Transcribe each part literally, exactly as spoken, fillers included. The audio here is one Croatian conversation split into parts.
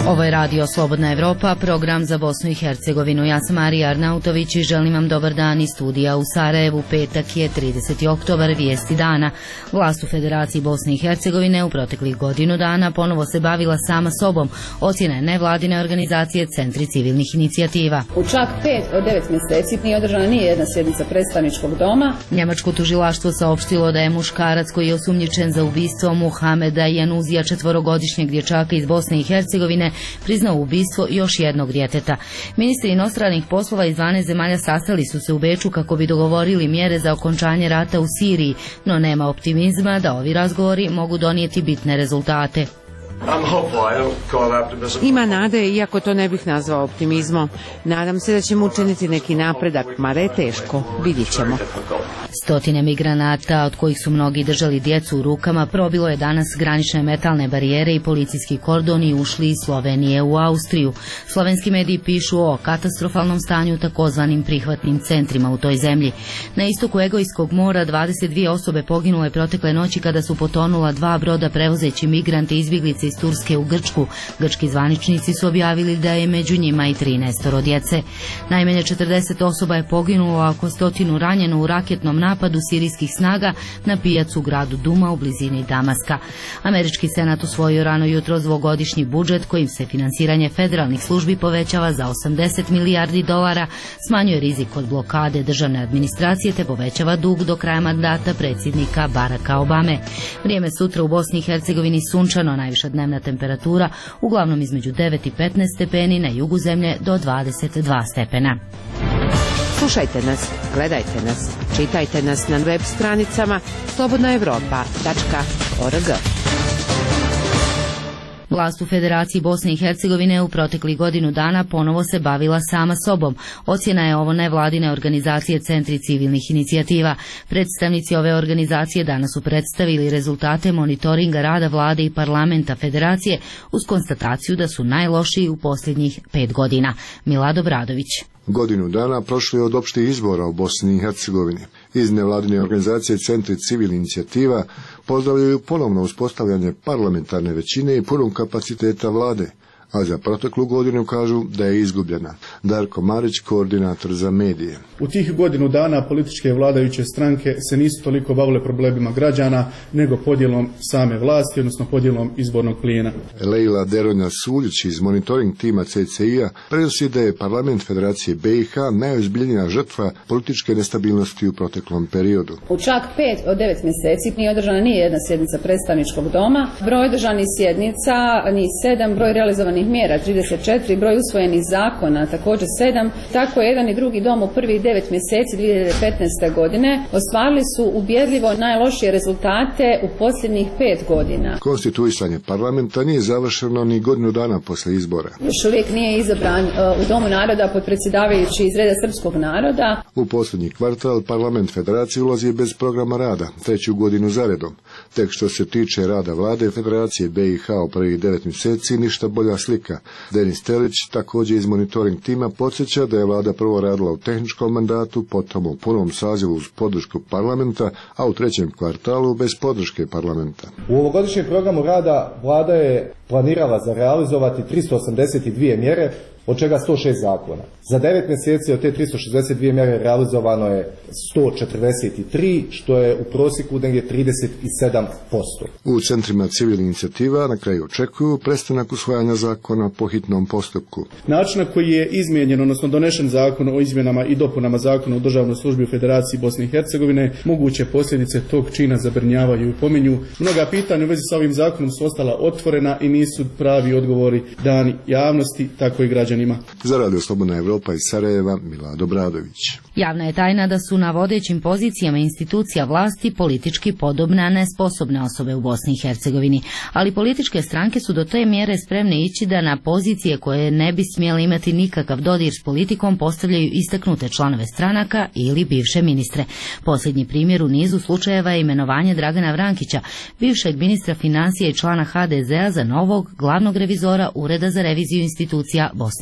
Ovo je radio Slobodna Evropa, program za Bosnu i Hercegovinu. Ja sam Marija Arnautović i želim vam dobar dan iz studija u Sarajevu. Petak je trideseti oktobar, vijesti dana. Vlast u Federaciji Bosne i Hercegovine u proteklih godinu dana ponovo se bavila sama sobom. Ocjena je nevladine organizacije Centri civilnih inicijativa. U čak pet od devet mjeseci nije održana ni jedna sjednica predstavničkog doma. Njemačko tužilaštvo saopštilo da je muškarac koji je osumnjičen za ubistvo Muhameda Januzija, četvorogodišnjeg dječaka iz Bosne i Hercegovine, priznao ubistvo još jednog djeteta. Ministri inostranih poslova iz dvanaest zemalja sastali su se u Beču kako bi dogovorili mjere za okončanje rata u Siriji, no nema optimizma da ovi razgovori mogu donijeti bitne rezultate. Ima nade, iako to ne bih nazvao optimizmom. Nadam se da ćemo učiniti neki napredak, mada je teško, vidjet ćemo. Stotine migranata, od kojih su mnogi držali djecu u rukama, probilo je danas granične metalne barijere i policijski kordon i ušli iz Slovenije u Austriju. Slovenski mediji pišu o katastrofalnom stanju takozvanim prihvatnim centrima u toj zemlji. Na istoku Egejskog mora dvadeset dvije osobe poginule protekle noći kada su potonula dva broda prevozeći migrante i izbjeglice iz Turske u Grčku. Grčki zvaničnici su objavili da je među njima i trinaestoro djece. Najmanje četrdeset osoba je poginulo, a oko stotinu ranjeno u raketnom napadu sirijskih snaga na pijacu u gradu Duma u blizini Damaska. Američki senat usvojio rano jutro dvogodišnji budžet kojim se finansiranje federalnih službi povećava za osamdeset milijardi dolara, smanjuje rizik od blokade državne administracije te povećava dug do kraja mandata predsjednika Baracka Obame. Vrijeme sutra u Bosni i Hercegovini sunčano, najviša dnevna temperatura uglavnom između devet i petnaest stepeni, na jugu zemlje do dvadeset dva stepena. Slušajte nas, gledajte nas, čitajte nas na web stranicama slobodna evropa tačka org. Vlast u Federaciji Bosne i Hercegovine u proteklih godinu dana ponovo se bavila sama sobom. Ocjena je ovo nevladine organizacije Centri civilnih inicijativa. Predstavnici ove organizacije danas su predstavili rezultate monitoringa rada vlade i parlamenta Federacije uz konstataciju da su najlošiji u posljednjih pet godina. Milado Bradović. Godinu dana prošlo je od opštih izbora u Bosni i Hercegovini. Iz nevladine organizacije Centri civilnih inicijativa pozdravljaju ponovno uspostavljanje parlamentarne većine i punog kapaciteta vlade, a za proteklu godinu kažu da je izgubljena. Darko Marić, koordinator za medije. U tih godinu dana političke vladajuće stranke se nisu toliko bavile problemima građana, nego podjelom same vlasti, odnosno podjelom izbornog plijena. Lejla Deronja Suljić iz monitoring tima C C I-a prenosi da je parlament Federacije B i H najozbiljnija žrtva političke nestabilnosti u proteklom periodu. U čak pet od devet mjeseci nije održana ni jedna sjednica predstavničkog doma. Broj održanih sjednica ni sedam, broj realizovanih mjera trideset četiri, broj usvojenih zakona također sedam. Tako jedan i drugi dom u prvih devet mjeseci dvije hiljade petnaeste. godine ostvarili su ubjedljivo najlošije rezultate u posljednjih pet godina. Konstituisanje parlamenta nije završeno ni godinu dana posle izbora. Još uvijek nije izabran u Domu naroda potpredsjedavajući iz reda srpskog naroda. U posljednji kvartal parlament Federacije ulazi bez programa rada, treću godinu zaredom. Tek što se tiče rada vlade Federacije B i H u prvih devet mjeseci ništa bolja slika. Denis Telić, također iz monitoring tima, podsjeća da je vlada prvo radila u tehničkom mandatu, potom u punom sazivu uz podršku parlamenta, a u trećem kvartalu bez podrške parlamenta. U ovogodišnjem programu rada vlada je planirala za realizovati tristo osamdeset dvije mjere, od čega sto šest zakona. Za devet mjeseci od te tristo šezdeset dvije mjere realizovano je sto četrdeset tri, što je u prosjeku negdje trideset sedam posto. U centrima civilnih inicijativa na kraju očekuju prestanak usvajanja zakona po hitnom postupku. Način na koji je izmijenjen, odnosno donešen zakon o izmjenama i dopunama zakona o državnoj službi u Federaciji Bosne i Hercegovine, moguće posljedice tog čina zabrinjavaju i pominju. Mnoga pitanja u vezi sa ovim zakonom su ostala otvorena i nisu pravi odgovori dani javnosti, tako i građanima. Za radio Slobodna Evropa iz Sarajeva, Milado Bradović. Javna je tajna da su na vodećim pozicijama institucija vlasti politički podobne, a nesposobne osobe u Bosni i Hercegovini, ali političke stranke su do te mjere spremne ići da na pozicije koje ne bi smjele imati nikakav dodir s politikom postavljaju istaknute članove stranaka ili bivše ministre. Posljednji primjer u nizu slučajeva je imenovanje Dragana Vrankića, bivšeg ministra financija i člana H D Z-a za novog glavnog revizora Ureda za reviziju institucija Bosne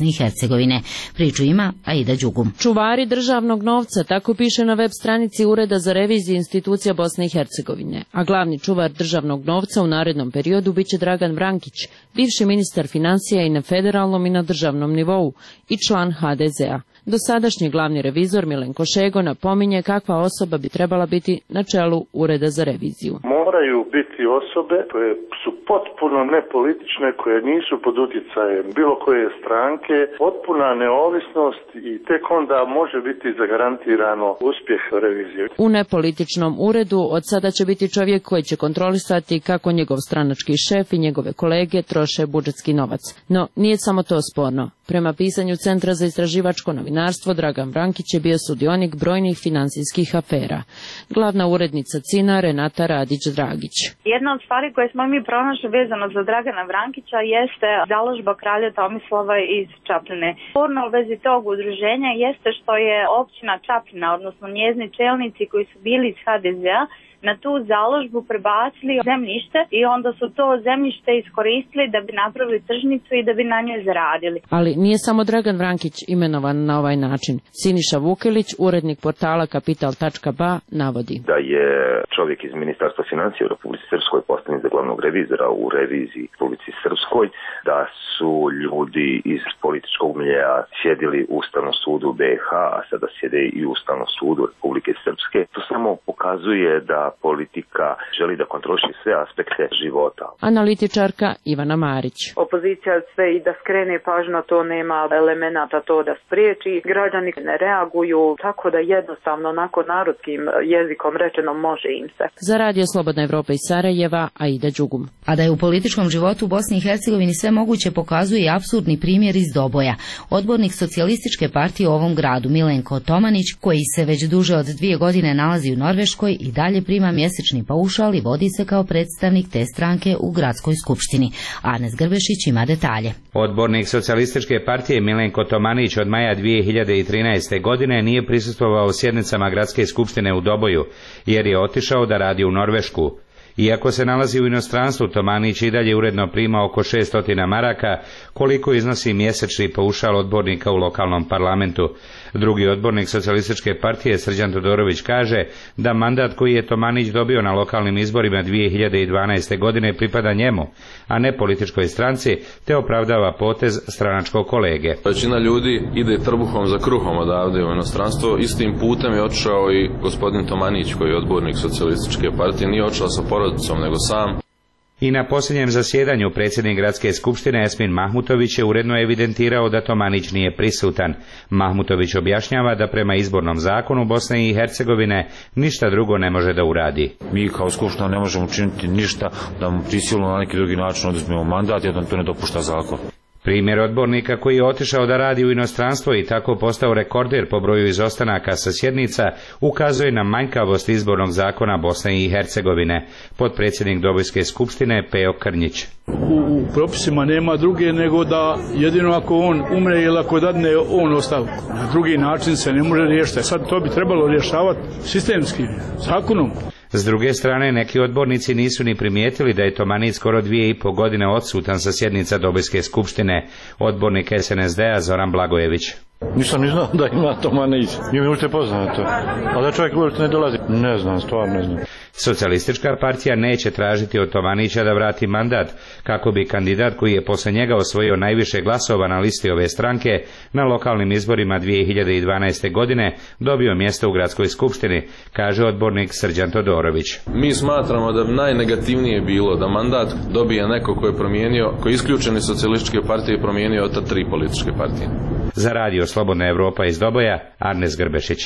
Bosne i Hercegovine. Priču ima Aida Đugum. Čuvari državnog novca, tako piše na web stranici Ureda za reviziju institucija Bosne i Hercegovine, a glavni čuvar državnog novca u narednom periodu biće Dragan Vrankić, bivši ministar financija i na federalnom i na državnom nivou i član ha de zea. Dosadašnji glavni revizor Milenko Šego napominje kakva osoba bi trebala biti na čelu Ureda za reviziju. Moraju biti osobe koje su potpuno nepolitične, koje nisu pod utjecajem bilo koje stranke, potpuna neovisnost i tek onda može biti zagarantirano uspjeh revizije. U nepolitičnom uredu od sada će biti čovjek koji će kontrolisati kako njegov stranački šef i njegove kolege troše budžetski novac. No, nije samo to sporno. Prema pisanju Centra za istraživačko novinarstvo, Dragan Vrankić je bio sudionik brojnih financijskih afera. Glavna urednica C I N-a Renata Radić-Dragić. Jedna od stvari koje smo mi pronašli vezano za Dragana Vrankića jeste založba kralja Tomislava iz Čapljine. Sporno u vezi tog udruženja jeste što je općina Čapljina, odnosno njezini čelnici koji su bili iz ha de zea, na tu založbu prebacili zemljište i onda su to zemljište iskoristili da bi napravili tržnicu i da bi na njoj zaradili. Ali nije samo Dragan Vrankić imenovan na ovaj način. Siniša Vukelić, urednik portala kapital tačka ba, navodi da je čovjek iz Ministarstva financija u Republici Srpskoj postavljen za glavnog revizora u reviziji u Republici Srpskoj, da su ljudi iz političkog miljeja sjedili u Ustavnom sudu be ha, a sada sjede i u Ustavnom sudu Republike Srpske. To samo pokazuje da politika želi da kontroliše sve aspekte života. Analitičarka Ivana Marić. Opozicija sve i da skrene pažnju, to nema elemenata to da spriječi. Građani ne reaguju, tako da jednostavno onako narodskim jezikom rečeno može im se. Za Radio Slobodna Evropa iz Sarajeva, Aida Đugum. A da je u političkom životu u Bosni i Hercegovini sve moguće pokazuje i apsurdni primjer iz Doboja. Odbornik socijalističke partije u ovom gradu Milenko Tomanić, koji se već duže od dvije godine nalazi u Norveškoj, i dalje prima mjesečni paušal i vodi se kao predstavnik te stranke u gradskoj skupštini. Arnes Grbešić ima detalje. Odbornik socijalističke partije Milenko Tomanić od maja dvije hiljade trinaeste. godine nije prisustvovao sjednicama gradske skupštine u Doboju, jer je otišao da radi u Norvešku. Iako se nalazi u inostranstvu, Tomanić i dalje uredno prima oko šesto maraka, koliko iznosi mjesečni paušal odbornika u lokalnom parlamentu. Drugi odbornik socijalističke partije Srđan Todorović kaže da mandat koji je Tomanić dobio na lokalnim izborima dvije hiljade dvanaeste. godine pripada njemu, a ne političkoj stranci, te opravdava potez stranačkog kolege. Većina ljudi ide trbuhom za kruhom odavde u inostranstvo. Istim putem je otišao i gospodin Tomanić, koji je odbornik socijalističke partije, nije otišao sa porodicom nego sam. I na posljednjem zasjedanju predsjednik gradske skupštine Esmin Mahmutović je uredno evidentirao da Tomanić nije prisutan. Mahmutović objašnjava da prema izbornom zakonu Bosne i Hercegovine ništa drugo ne može da uradi. Mi kao skupština ne možemo učiniti ništa da mu prisilno na neki drugi način oduzmemo mandat, jer nam to ne dopušta zakon. Primjer odbornika koji je otišao da radi u inostranstvo i tako postao rekorder po broju izostanaka sa sjednica ukazuje na manjkavost izbornog zakona Bosne i Hercegovine. Potpredsjednik Dobojske skupštine Peo Krnjić. U propisima nema druge nego da jedino ako on umre ili ako dadne on ostavku. Na drugi način se ne može riješiti. Sad to bi trebalo rješavati sistemski, zakonom. S druge strane, neki odbornici nisu ni primijetili da je Tomanić skoro dvije i pol godine odsutan sa sjednica Dobojske skupštine. Odbornik es en es de-a Zoran Blagojević. Nisam ni znao da ima Tomanić. Nije mi ušte poznato. A da čovjek uopšte ne dolazi? Ne znam, stvarno ne znam. Socijalistička partija neće tražiti od Tomanića da vrati mandat, kako bi kandidat koji je posle njega osvojio najviše glasova na listi ove stranke na lokalnim izborima dvije hiljade dvanaeste. godine dobio mjesto u gradskoj skupštini, kaže odbornik Srđan Todorović. Mi smatramo da bi najnegativnije bilo da mandat dobije neko ko je promijenio, ko je isključen iz socijalističke partije i promijenio od ta tri političke partije. Za Radio Slobodna Evropa iz Doboja, Arnes Grbešić.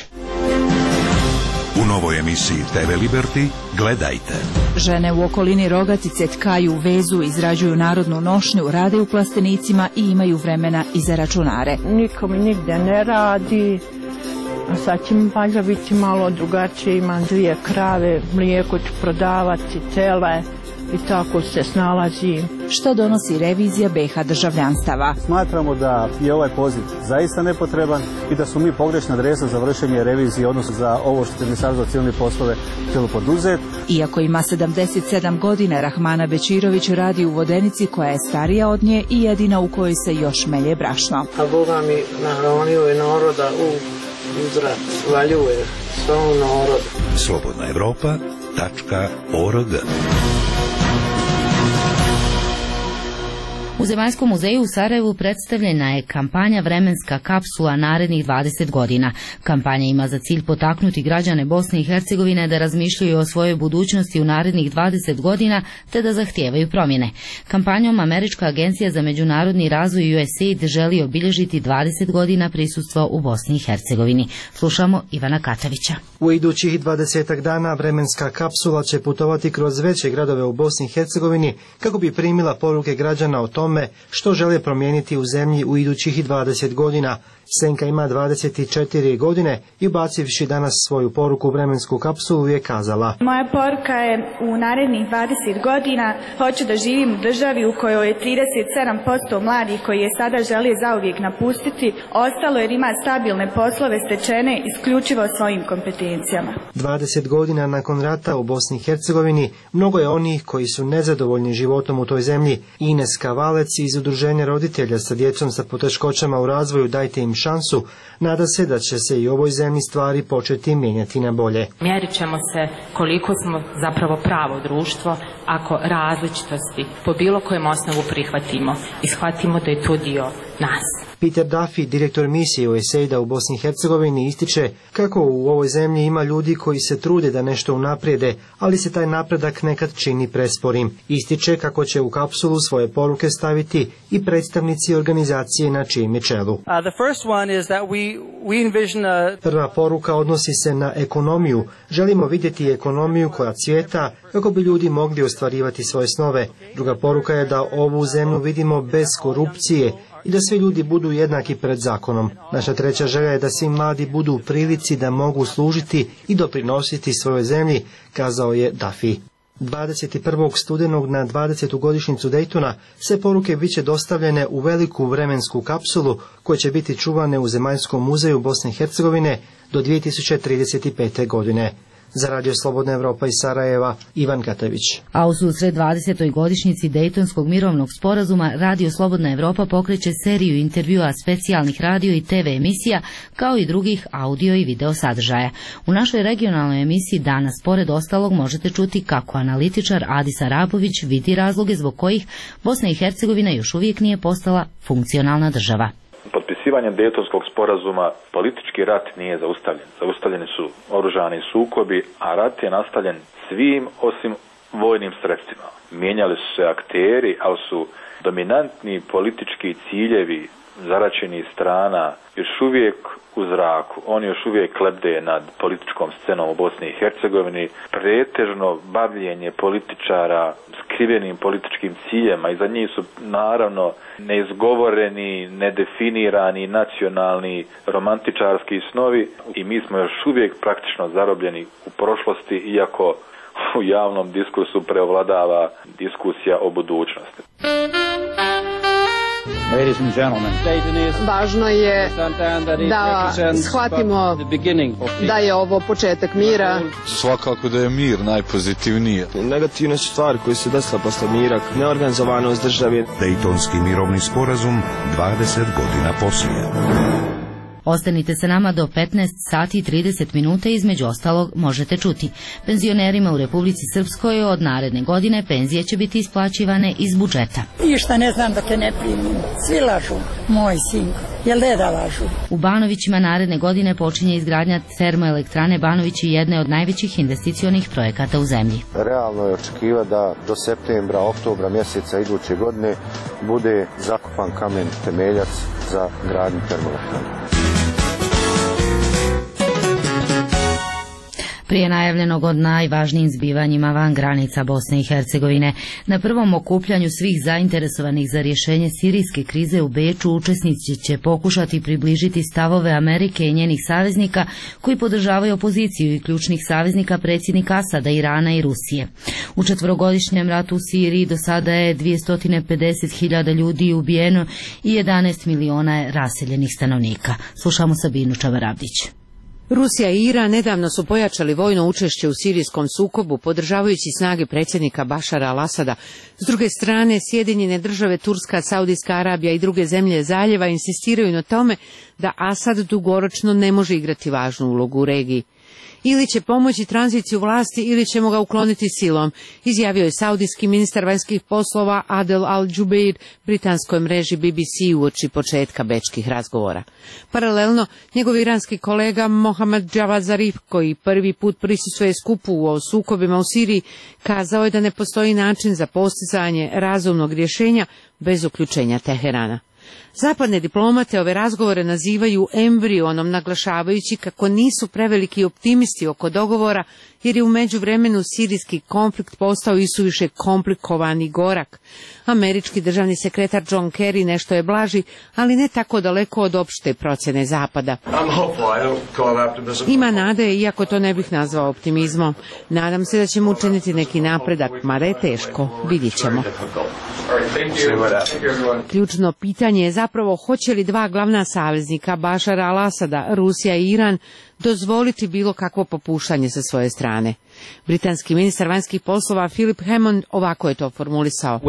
U novoj emisiji te ve Liberty gledajte. Žene u okolini Rogatice tkaju, vezu, izrađuju narodnu nošnju, rade u plastenicima i imaju vremena i za računare. Nikom nigde ne radi, a sad će mi valjda biti malo drugačije, imam dvije krave, mlijeko ću prodavati, tele i tako se snalazim. što donosi revizija B i H državljanstava. Smatramo da je ovaj poziv zaista nepotreban i da su mi pogrešna adresa za vršenje revizije, odnosno za ovo što je Ministarstvo za civilne poslove htjelo poduzeti. Iako ima sedamdeset sedam godina, Rahmana Bečirović radi u vodenici koja je starija od nje i jedina u kojoj se još melje brašno. A Boga mi nahranio je naroda u uzrat, valjuje svom narodu. slobodna evropa tačka org. U Zemaljskom muzeju u Sarajevu predstavljena je kampanja Vremenska kapsula narednih dvadeset godina. Kampanja ima za cilj potaknuti građane Bosne i Hercegovine da razmišljaju o svojoj budućnosti u narednih dvadeset godina te da zahtijevaju promjene. Kampanjom Američka agencija za međunarodni razvoj U S A I D želi obilježiti dvadeset godina prisustva u Bosni i Hercegovini. Slušamo Ivana Katavića. U idućih dvadesetak dana vremenska kapsula će putovati kroz veće gradove u Bosni i Hercegovini kako bi primila poruke građana o tome što žele promijeniti u zemlji u idućih dvadeset godina. Senka ima dvadeset četiri godine i ubacivši danas svoju poruku u vremensku kapsulu je kazala: Moja poruka je u narednih dvadeset godina hoću da živim u državi u kojoj je trideset sedam posto mladih koji je sada žele zauvijek napustiti, ostalo jer ima stabilne poslove stečene isključivo svojim kompetencijama. dvadeset godina nakon rata u Bosni i Hercegovini mnogo je onih koji su nezadovoljni životom u toj zemlji. Ines Kavalec iz Udruženja roditelja sa djecom sa poteškoćama u razvoju Dajte im šansu, nada se da će se i u ovoj zemlji stvari početi mijenjati na bolje. Mjerit ćemo se koliko smo zapravo pravo društvo ako različitosti po bilo kojem osnovu prihvatimo i shvatimo da je to dio nas. Peter Duffy, direktor misije U S A I D-a u Bosni i Hercegovini, ističe kako u ovoj zemlji ima ljudi koji se trude da nešto unaprijede, ali se taj napredak nekad čini presporim. Ističe kako će u kapsulu svoje poruke staviti i predstavnici organizacije na čijem je čelu. Prva poruka odnosi se na ekonomiju. Želimo vidjeti ekonomiju koja cvijeta kako bi ljudi mogli ostvarivati svoje snove. Druga poruka je da ovu zemlju vidimo bez korupcije i da svi ljudi budu jednaki pred zakonom. Naša treća želja je da svi mladi budu u prilici da mogu služiti i doprinositi svojoj zemlji, kazao je Duffy. dvadeset prvog studenog na dvadesetu godišnjicu Daytona sve poruke bit će dostavljene u veliku vremensku kapsulu koje će biti čuvane u Zemaljskom muzeju Bosne i Hercegovine do dvije tisuće trideset pete. godine. Za Radio Slobodna Evropa iz Sarajeva, Ivan Katavić. A u susret dvadesetoj godišnjici Dejtonskog mirovnog sporazuma, Radio Slobodna Evropa pokreće seriju intervjua, specijalnih radio i T V emisija, kao i drugih audio i video sadržaja. U našoj regionalnoj emisiji danas, pored ostalog, možete čuti kako analitičar Adis Arapović vidi razloge zbog kojih Bosna i Hercegovina još uvijek nije postala funkcionalna država. Potpisivanjem Dejtonskog sporazuma politički rat nije zaustavljen. Zaustavljeni su oružani sukobi, a rat je nastavljen svim osim vojnim sredstvima. Mijenjali su se akteri, ali su dominantni politički ciljevi zaračenih strana još uvijek u zraku. Oni još uvijek lebde nad političkom scenom u Bosni i Hercegovini. Pretežno bavljenje političara skrivenim političkim ciljema. Iza njih su naravno neizgovoreni, nedefinirani, nacionalni, romantičarski snovi i mi smo još uvijek praktično zarobljeni u prošlosti, iako u javnom diskursu preovladava diskusija o budućnosti. Važno je da shvatimo da je ovo početak mira. Svakako da je mir najpozitivnije. Negativne su stvari koje se desila posle mira, neorganizovanost države. Dejtonski mirovni sporazum dvadeset godina poslije. Ostanite sa nama do petnaest sati i trideset minuta, između ostalog možete čuti. Penzionerima u Republici Srpskoj od naredne godine penzije će biti isplaćivane iz budžeta. I šta ne znam da te ne primim. Svi lažu, moj sin. Jel deda lažu? U Banovićima naredne godine počinje izgradnja termoelektrane Banovići, jedne od najvećih investicionih projekata u zemlji. Realno je očekivati da do septembra, oktobra mjeseca iduće godine bude zakopan kamen temeljac za gradnju termoelektrane. Prije najavljenog od najvažnijim zbivanjima van granica Bosne i Hercegovine, na prvom okupljanju svih zainteresovanih za rješenje sirijske krize u Beču učesnici će pokušati približiti stavove Amerike i njenih saveznika koji podržavaju opoziciju i ključnih saveznika predsjednika Asada, Irana i Rusije. U četvorogodišnjem ratu u Siriji do sada je dvjesto pedeset hiljada ljudi ubijeno i jedanaest miliona je raseljenih stanovnika. Slušamo Sabinu Čavarabić. Rusija i Iran nedavno su pojačali vojno učešće u sirijskom sukobu, podržavajući snage predsjednika Bašara al-Asada. S druge strane, Sjedinjene države, Turska, Saudijska Arabija i druge zemlje zaljeva insistiraju na tome da Asad dugoročno ne može igrati važnu ulogu u regiji. Ili će pomoći tranziciju vlasti ili ćemo ga ukloniti silom, izjavio je saudijski ministar vanjskih poslova Adel al-Jubeir britanskoj mreži B B C uoči početka bečkih razgovora. Paralelno, njegov iranski kolega Mohammad Javad Zarif, koji prvi put prisustvuje skupu o sukobima u Siriji, kazao je da ne postoji način za postizanje razumnog rješenja bez uključenja Teherana. Zapadne diplomate ove razgovore nazivaju embrionom, naglašavajući kako nisu preveliki optimisti oko dogovora, jer je u međuvremenu sirijski konflikt postao isuviše komplikovan i gorak. Američki državni sekretar John Kerry nešto je blaži, ali ne tako daleko od opšte procjene Zapada. Ima nade, iako to ne bih nazvao optimizmom. Nadam se da ćemo učiniti neki napredak, mada je teško, vidjet ćemo. Ključno pitanje je zapravo hoće li dva glavna saveznika, Bašara al-Asada, Rusija i Iran, dozvoliti bilo kakvo popuštanje sa svoje strane. Britanski ministar vanjskih poslova Philip Hammond ovako je to formulisao.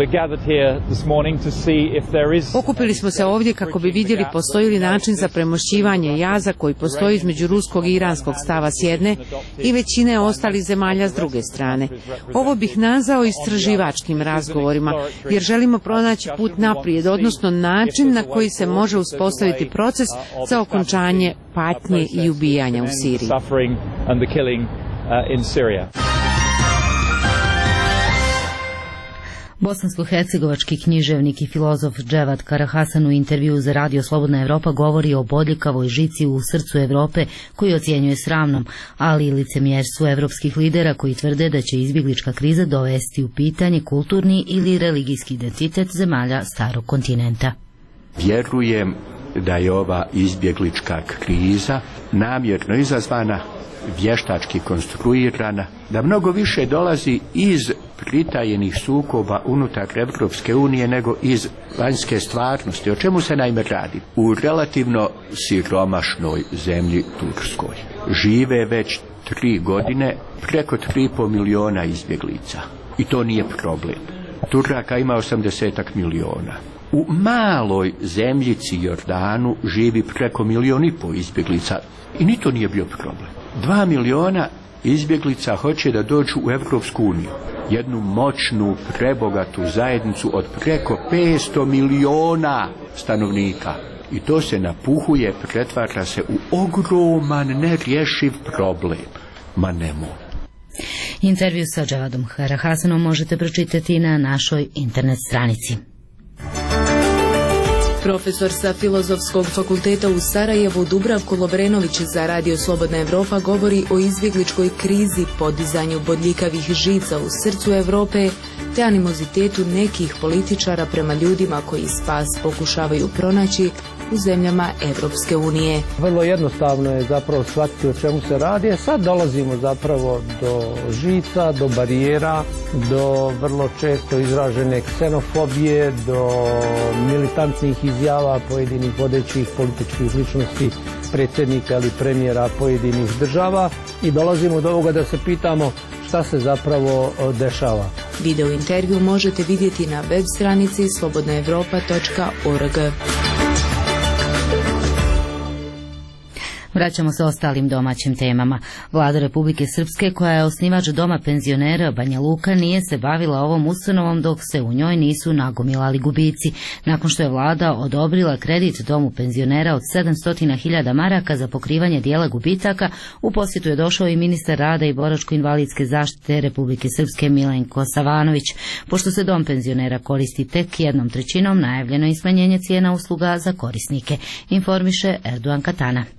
Okupili smo se ovdje kako bi vidjeli postoji li način za premošćivanje jaza koji postoji između ruskog i iranskog stava s jedne i većine ostalih zemalja s druge strane. Ovo bih nazvao istraživačkim razgovorima, jer želimo pronaći put naprijed, odnosno način na koji se može uspostaviti proces za okončanje patnje i ubijanja u Siriji. Bosansko-hercegovački književnik i filozof Dževad Karahasan u intervjuu za Radio Slobodna Evropa govori o bodljikavoj žici u srcu Evrope koju ocjenjuje sramnom, ali i licemjerstvu evropskih lidera koji tvrde da će izbjeglička kriza dovesti u pitanje kulturni ili religijski identitet zemalja starog kontinenta. Vjerujem da je ova izbjeglička kriza namjerno izazvana, vještački konstruirana, da mnogo više dolazi iz pritajenih sukoba unutar Evropske unije nego iz vanjske stvarnosti. O čemu se naime radi? U relativno siromašnoj zemlji Turskoj žive već tri godine preko tri i pol miliona izbjeglica. I to nije problem. Turaka ima osamdesetak miliona. U maloj zemljici Jordanu živi preko milion i pol izbjeglica i ni to nije bio problem. Dva miliona izbjeglica hoće da dođu u Evropsku uniju, jednu moćnu, prebogatu zajednicu od preko petsto miliona stanovnika. I to se napuhuje, pretvara se u ogroman, nerješiv problem. Ma nemoj. Intervju sa Džavadom Karahasanom možete pročitati na našoj internet stranici. Profesor sa Filozofskog fakulteta u Sarajevu Dubravko Lovrenović za Radio Slobodna Evropa govori o izbjegličkoj krizi, podizanju bodljikavih žica u srcu Evrope te animozitetu nekih političara prema ljudima koji spas pokušavaju pronaći u zemljama Evropske unije. Vrlo jednostavno je zapravo shvatiti o čemu se radi, a sad dolazimo zapravo do žica, do barijera, do vrlo često izražene ksenofobije, do militantnih izjava pojedinih vodećih političkih ličnosti, predsjednika ili premijera pojedinih država i dolazimo do ovoga da se pitamo šta se zapravo dešava. Video intervju možete vidjeti na web stranici slobodna evropa točka org. Vraćamo se ostalim domaćim temama. Vlada Republike Srpske, koja je osnivač Doma penzionera Banja Luka, nije se bavila ovom ustanovom dok se u njoj nisu nagomilali gubici. Nakon što je vlada odobrila kredit Domu penzionera od sedamsto hiljada maraka za pokrivanje dijela gubitaka, u posjetu je došao i ministar rada i boračko-invalidske zaštite Republike Srpske Milenko Savanović. Pošto se Dom penzionera koristi tek jednom trećinom, najavljeno je smanjenje cijena usluga za korisnike, informiše Erdogan Katana.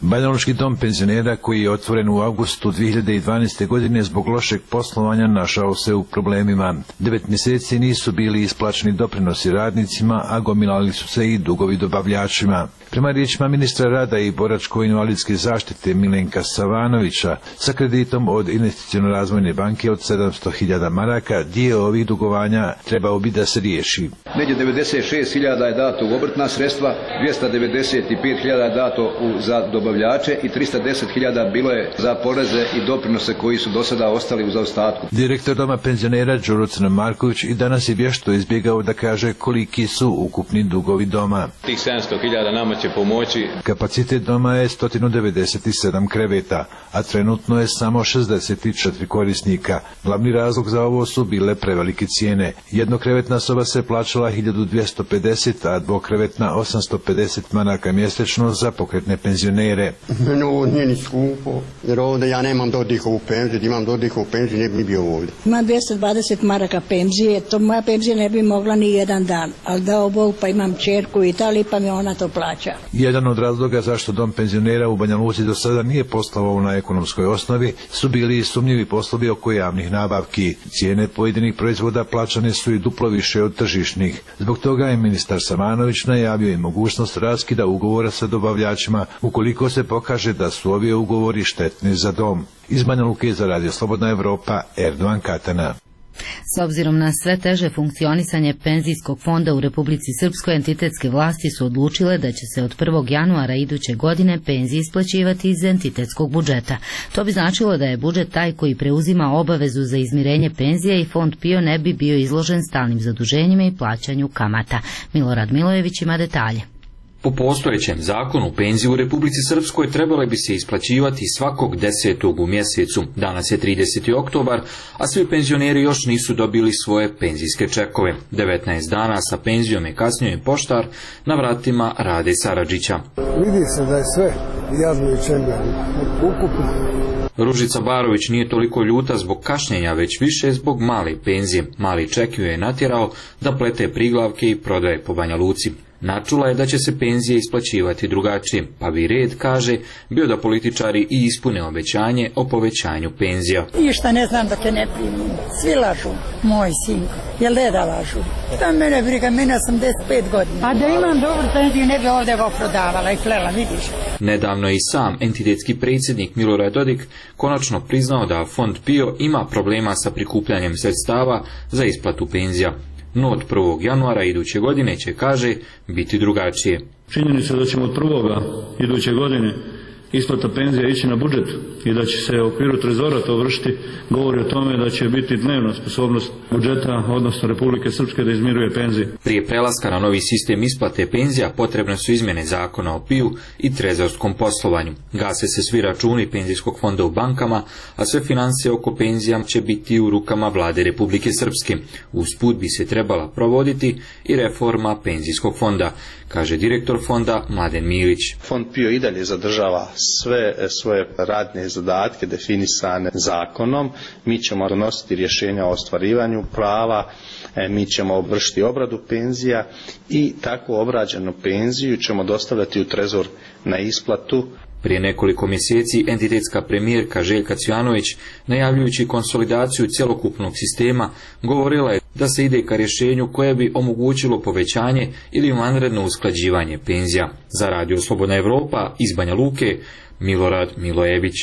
Banjalučki dom penzionera koji je otvoren u avgustu dvije hiljade dvanaeste. godine zbog lošeg poslovanja našao se u problemima. Devet mjeseci nisu bili isplaćeni doprinosi radnicima, a gomilali su se i dugovi dobavljačima. Prema riječima ministra rada i boračko-invalidske zaštite Milenka Savanovića, sa kreditom od Investiciono-razvojne banke od sedamsto hiljada maraka, dio ovih dugovanja trebao bi da se riješi. Negdje devedeset šest hiljada je dato u obrtna sredstva, dvjesto devedeset pet hiljada je dato u, za dobavljače i tristo deset hiljada bilo je za poreze i doprinose koji su do sada ostali u zaostatku. Direktor doma penzionera Đuro Crnomarković i danas je vješto izbjegao da kaže koliki su ukupni dugovi doma. Tih sedamsto hiljada nama će pomoći. Kapacitet doma je sto devedeset sedam kreveta, a trenutno je samo šezdeset četiri korisnika. Glavni razlog za ovo su bile prevelike cijene. Jednokrevetna soba se plaćala hiljadu dvjesto pedeset, a dvokrevetna osamsto pedeset maraka mjesečno za pokretne penzionere. Meni ovo nije ni skupo, jer ovdje ja nemam dodihovu penziju, da imam dodihovu penziju ne bi bio ovdje. Imam dvjesto dvadeset maraka penzije, to moja penzija ne bi mogla ni jedan dan, ali dao Bog pa imam čerku u Italiji pa mi ona to plaća. Jedan od razloga zašto dom penzionera u Banja Luci do sada nije poslovao na ekonomskoj osnovi su bili i sumnjivi poslovi oko javnih nabavki. Cijene pojedinih proizvoda plaćane su i duplo više od tržišnih. Zbog toga je ministar Savanović najavio i mogućnost raskida ugovora sa dobavljačima ukoliko se pokaže da su ovi ugovori štetni za dom. Iz Banja Luke za Radio Slobodna Evropa, Erdovan Katana. S obzirom na sve teže funkcionisanje penzijskog fonda u Republici Srpskoj, entitetske vlasti su odlučile da će se od prvog januara iduće godine penzije isplaćivati iz entitetskog budžeta. To bi značilo da je budžet taj koji preuzima obavezu za izmirenje penzija i fond PIO ne bi bio izložen stalnim zaduženjima i plaćanju kamata. Milorad Milojević ima detalje. Po postojećem zakonu penzije u Republici Srpskoj trebale bi se isplaćivati svakog desetog u mjesecu. Danas je trideseti oktobar, a svi penzioneri još nisu dobili svoje penzijske čekove. devetnaest dana sa penzijom je kasnio i poštar na vratima Rade Saradžića. Vidi se da je sve jadno i čemljano. Ukupno. Ružica Barović nije toliko ljuta zbog kašnjenja, već više zbog male penzije. Mali ček ju je natjerao da plete priglavke i prodaje po Banja Luci. Načula je da će se penzije isplaćivati drugačije, pa bi red, kaže, bio da političari i ispune obećanje o povećanju penzija. I šta ne znam da te ne primim. Svi lažu, moj sinko. Jel deda lažu? Šta mene briga, mene osamdeset pet godina. A da imam dobru penziju ne bi ovdje go prodavala i plela, vidiš. Nedavno je i sam entitetski predsjednik Milorad Dodik konačno priznao da fond PIO ima problema sa prikupljanjem sredstava za isplatu penzija. No od prvog januara iduće godine će, kaže, biti drugačije. Činjenica da ćemo od prvoga iduće godine isplata penzija ići na budžet i da će se u okviru trezora to vršiti, govori o tome da će biti dnevna sposobnost budžeta, odnosno Republike Srpske, da izmiruje penzije. Prije prelaska na novi sistem isplate penzija potrebne su izmjene zakona o PIO i trezorskom poslovanju. Gase se svi računi penzijskog fonda u bankama, a sve financije oko penzija će biti u rukama vlade Republike Srpske. Usput bi se trebala provoditi i reforma penzijskog fonda, kaže direktor fonda Mladen Milić. Fond PIO i dalje zadržava sve svoje radne zadatke definisane zakonom. Mi ćemo donositi rješenja o ostvarivanju prava, mi ćemo vršiti obradu penzija i tako obrađenu penziju ćemo dostavljati u trezor na isplatu. Prije nekoliko mjeseci entitetska premijerka Željka Cvjanović, najavljujući konsolidaciju cjelokupnog sistema, govorila je da se ide ka rješenju koje bi omogućilo povećanje ili vanredno usklađivanje penzija. Za Radio Slobodna Evropa iz Banja Luke, Milorad Milojević.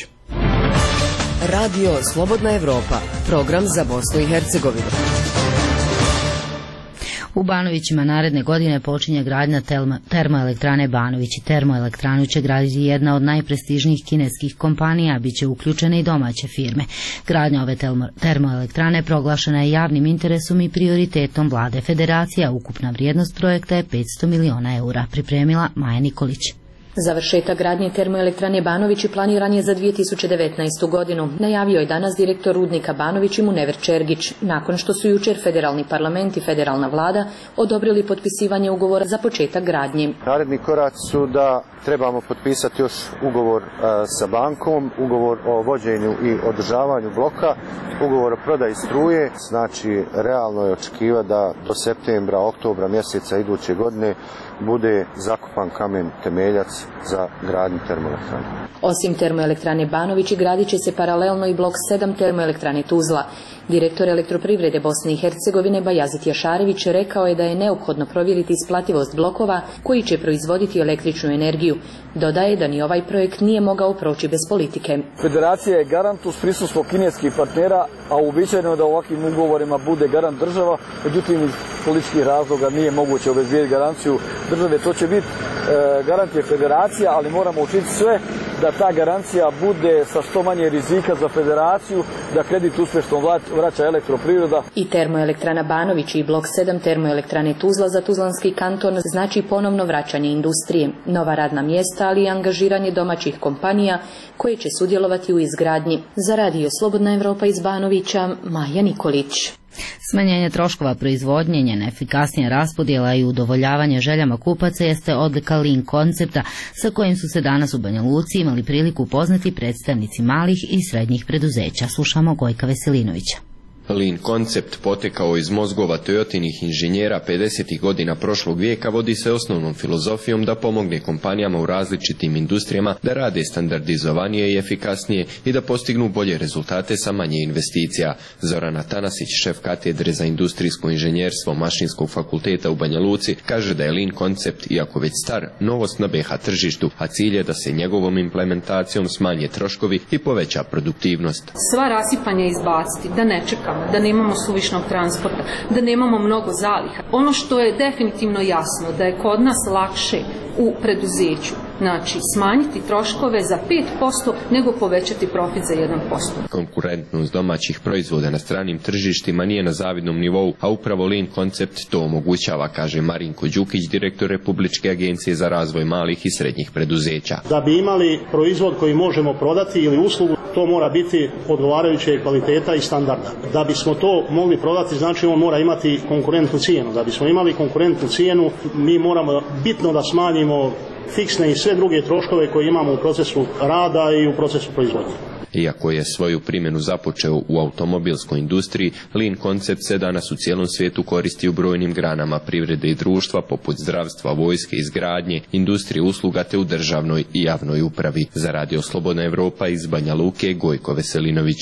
Radio Slobodna Evropa, program za Bosnu i Hercegovinu. U Banovićima naredne godine počinje gradnja termoelektrane Banović i termoelektranu će graditi jedna od najprestižnijih kineskih kompanija, bit će uključene i domaće firme. Gradnja ove termoelektrane proglašena je javnim interesom i prioritetom vlade Federacije, a ukupna vrijednost projekta je petsto miliona eura, pripremila Maja Nikolić. Završetak gradnje termoelektrane Banović planiran je za dvije tisuće devetnaestu. godinu. Najavio je danas direktor rudnika Banović i Munever Čergić, nakon što su jučer federalni parlament i federalna vlada odobrili potpisivanje ugovora za početak gradnje. Naredni koraci su da trebamo potpisati još ugovor a, sa bankom, ugovor o vođenju i održavanju bloka, ugovor o prodaji struje. Znači, realno je očekivati da do septembra, oktobra mjeseca iduće godine bude zakopan kamen temeljac za gradnju termoelektrane. Osim termoelektrane Banović gradit će se paralelno i blok sedam termoelektrane Tuzla. Direktor Elektroprivrede Bosne i Hercegovine Bajazit Jašarević rekao je da je neophodno provjeriti isplativost blokova koji će proizvoditi električnu energiju. Dodaje da ni ovaj projekt nije mogao proći bez politike. Federacija je garant uz prisustvo kineskih partnera, a uobičajeno je da u ovakvim ugovorima bude garant država, međutim iz političkih razloga nije moguće obezbijediti garanciju države. To će biti e, garant je federacija, ali moramo učiniti sve da ta garancija bude sa što manje rizika za federaciju, da kredit uspješno vraća Elektroprivreda. I termoelektrana Banović i blok sedam termoelektrane Tuzla za Tuzlanski kanton znači ponovno vraćanje industrije, nova radna mjesta, ali i angažiranje domaćih kompanija koje će sudjelovati u izgradnji. Za Radio Slobodna Evropa iz Banovića, Maja Nikolić. Smanjenje troškova proizvodnje, njena efikasnija raspodjela i udovoljavanje željama kupaca jeste odlika Lean koncepta sa kojim su se danas u Banja Luci imali priliku upoznati predstavnici malih i srednjih preduzeća. Slušamo Gojka Veselinovića. Lean koncept potekao iz mozgova Toyotinih inženjera pedesetih godina prošlog vijeka vodi se osnovnom filozofijom da pomogne kompanijama u različitim industrijama da rade standardizovanije i efikasnije i da postignu bolje rezultate sa manje investicija. Zorana Tanasić, šef katedre za industrijsko inženjerstvo Mašinskog fakulteta u Banja Luci, kaže da je Lean koncept, iako već star, novost na be ha tržištu, a cilj je da se njegovom implementacijom smanje troškovi i poveća produktivnost. Sva rasipanja izbaciti, da ne čekamo, da nemamo suvišnog transporta, da nemamo mnogo zaliha. Ono što je definitivno jasno, da je kod nas lakše u preduzeću, znači smanjiti troškove za pet posto nego povećati profit za jedan posto. Konkurentnost domaćih proizvoda na stranim tržištima nije na zavidnom nivou, a upravo Lean koncept to omogućava, kaže Marinko Đukić, direktor Republičke agencije za razvoj malih i srednjih preduzeća. Da bi imali proizvod koji možemo prodati ili uslugu, to mora biti odgovarajuće kvaliteta i standarda. Da bismo to mogli prodati, znači on mora imati konkurentnu cijenu. Da bismo imali konkurentnu cijenu, mi moramo bitno da smanjimo fiksne i sve druge troškove koje imamo u procesu rada i u procesu proizvodnje. Iako je svoju primjenu započeo u automobilskoj industriji, Lean koncept se danas u cijelom svijetu koristi u brojnim granama privrede i društva, poput zdravstva, vojske, izgradnje, industrije usluga te u državnoj i javnoj upravi. Za Radio Slobodna Evropa iz Banja Luke, Gojko Veselinović.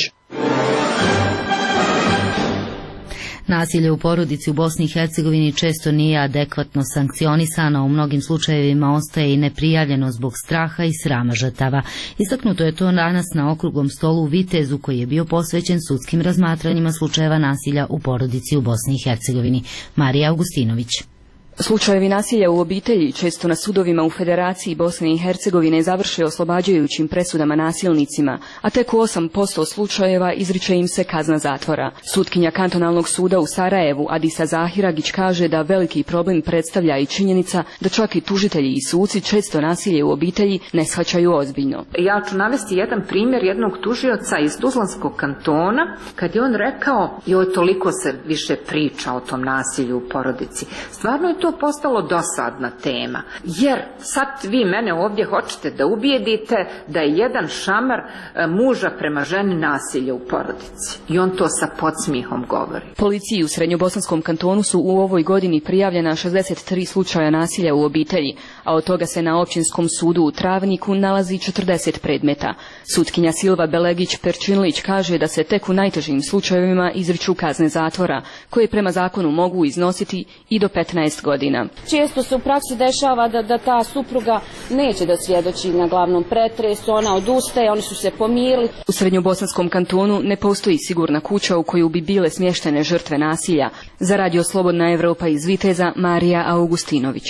Nasilje u porodici u Bosni i Hercegovini često nije adekvatno sankcionisano, u mnogim slučajevima ostaje i neprijavljeno zbog straha i srama žrtava. Istaknuto je to danas na okruglom stolu u Vitezu koji je bio posvećen sudskim razmatranjima slučajeva nasilja u porodici u Bosni i Hercegovini. Marija Augustinović. Slučajevi nasilja u obitelji često na sudovima u Federaciji Bosne i Hercegovine završe oslobađajućim presudama nasilnicima, a tek u osam posto slučajeva izriče im se kazna zatvora. Sutkinja kantonalnog suda u Sarajevu Adisa Zahiragić kaže da veliki problem predstavlja i činjenica da čak i tužitelji i suci često nasilje u obitelji ne shvaćaju ozbiljno. Ja ću navesti jedan primjer jednog tužioca iz Tuzlanskog kantona, kad je on rekao, joj, toliko se više priča o tom nasilju u porodici. Stvarno je to postalo dosadna tema, jer sad vi mene ovdje hoćete da ubijedite da je jedan šamar muža prema ženi nasilje u porodici. I on to sa podsmihom govori. Policiji u Srednjobosanskom kantonu su u ovoj godini prijavljena šezdeset tri slučaja nasilja u obitelji, a od toga se na Općinskom sudu u Travniku nalazi četrdeset predmeta. Sutkinja Silva Belegić-Perčinlić kaže da se tek u najtežim slučajevima izriču kazne zatvora, koje prema zakonu mogu iznositi i do petnaest godina. Često se u praksi dešava da, da ta supruga neće da svjedoči na glavnom pretresu, ona odustaje, oni su se pomirili. U Srednjobosanskom kantonu ne postoji sigurna kuća u koju bi bile smještene žrtve nasilja. Za Radio Slobodna Evropa iz Viteza, Marija Augustinović.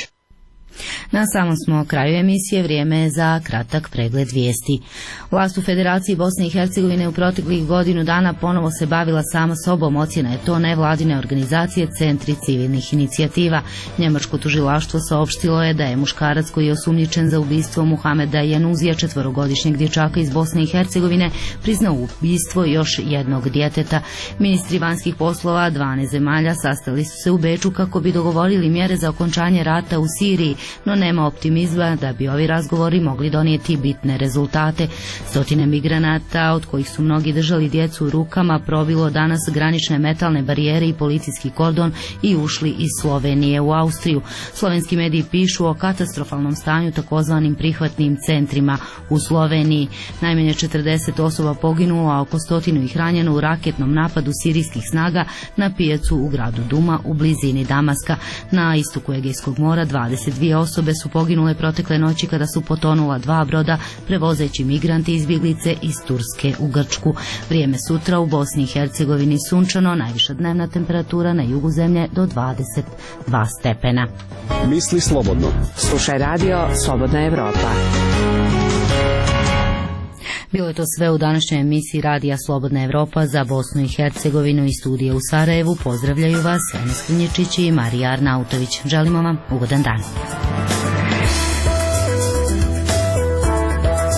Na samom smo kraju emisije, vrijeme je za kratak pregled vijesti. Vlast u Federaciji Bosne i Hercegovine u proteklih godinu dana ponovo se bavila sama sobom, ocjena je to nevladine organizacije Centri civilnih inicijativa. Njemačko tužilaštvo saopštilo je da je muškarac koji je osumnjičen za ubistvo Muhameda Januzija, četvorogodišnjeg dječaka iz Bosne i Hercegovine, priznao ubistvo još jednog djeteta. Ministri vanjskih poslova dvanaest zemalja sastali su se u Beču kako bi dogovorili mjere za okončanje rata u Siriji no nema optimizma da bi ovi razgovori mogli donijeti bitne rezultate. Stotine migranata, od kojih su mnogi držali djecu u rukama, probilo danas granične metalne barijere i policijski kordon i ušli iz Slovenije u Austriju. Slovenski mediji pišu o katastrofalnom stanju takozvanim prihvatnim centrima u Sloveniji. Najmanje četrdeset osoba poginulo, a oko stotinu ih ranjeno u raketnom napadu sirijskih snaga na pijacu u gradu Duma u blizini Damaska. Na istoku Egejskog mora dvadeset dvije osobe su poginule protekle noći kada su potonula dva broda prevozeći migranti i izbjeglice iz Turske u Grčku. Vrijeme sutra u Bosni i Hercegovini sunčano, najviša dnevna temperatura na jugu zemlje do dvadeset dva stepena. Misli slobodno. Slušaj radio Slobodna Evropa. Bilo je to sve u današnjoj emisiji Radija Slobodna Evropa za Bosnu i Hercegovinu i studije u Sarajevu. Pozdravljaju vas Enes Klinječić i Marija Arnautović. Želimo vam ugodan dan.